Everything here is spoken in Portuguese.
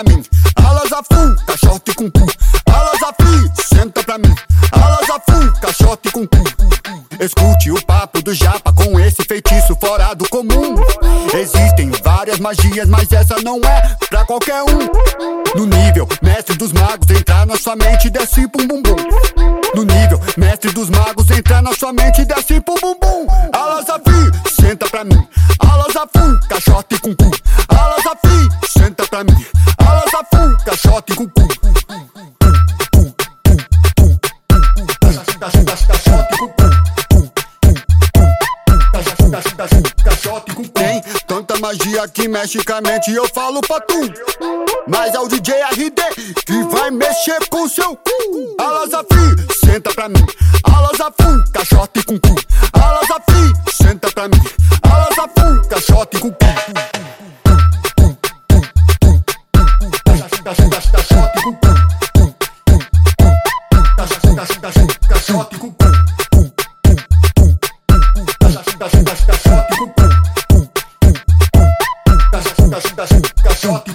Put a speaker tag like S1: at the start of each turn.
S1: pra mim. Alas a full, caixote com cu. Alas a free, senta pra mim. Alas a full, caixote com cu. Escute o papo do japa com esse feitiço fora do comum. Existem várias magias, mas essa não é pra qualquer um. No nível mestre dos magos, entrar na sua mente e desce pum bum bum. No nível mestre dos magos, entrar na sua mente e desce pum bum bum. Alas a free, senta pra mim. Alas a full, caixote com cu. Alas a free, senta pra mim. Alas a full, caixote com cu. Caixote com cu. Caixote com cu. Tem tanta magia que mexe com a mente, eu falo pra tu. Mas é o DJ RD que vai mexer com seu cu. Alas a free, senta pra mim. Alas a full, caixote com cu. Alas a free, senta pra mim. Alas a full, caixote com cu. Caixote com cu. Caixote com cu. Caixote com cu. Caixote